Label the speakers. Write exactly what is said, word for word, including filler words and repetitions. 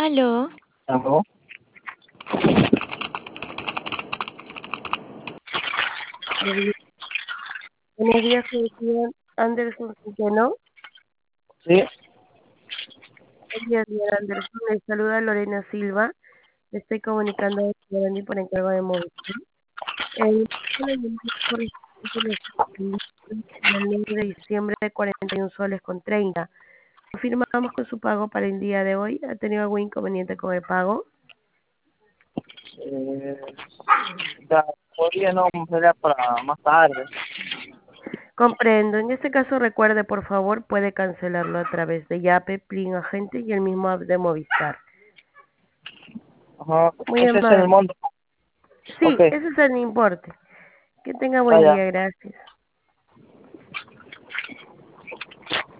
Speaker 1: Aló,
Speaker 2: ¿Aló?
Speaker 3: Buenos días, señor Anderson Centeno.
Speaker 2: Sí,
Speaker 3: Buenos días, señor Anderson. Le saluda Lorena Silva. Le estoy comunicando de Ciudadani por encargo de Movistar. El por el nueve de diciembre de cuarenta y uno soles con treinta. Confirmamos con su pago para el día de hoy. ¿Ha tenido algún inconveniente con el pago?
Speaker 2: eh, ya, podría no será para más tarde.
Speaker 3: Comprendo. En este caso, recuerde, por favor, puede cancelarlo a través de Yape, Plin Agente y el mismo app de Movistar.
Speaker 2: Ajá,
Speaker 3: Muy
Speaker 2: ese es el
Speaker 3: amable.
Speaker 2: monto. Ok,
Speaker 3: Sí, ese es el importe. Que tenga buen
Speaker 2: vaya.
Speaker 3: día, gracias.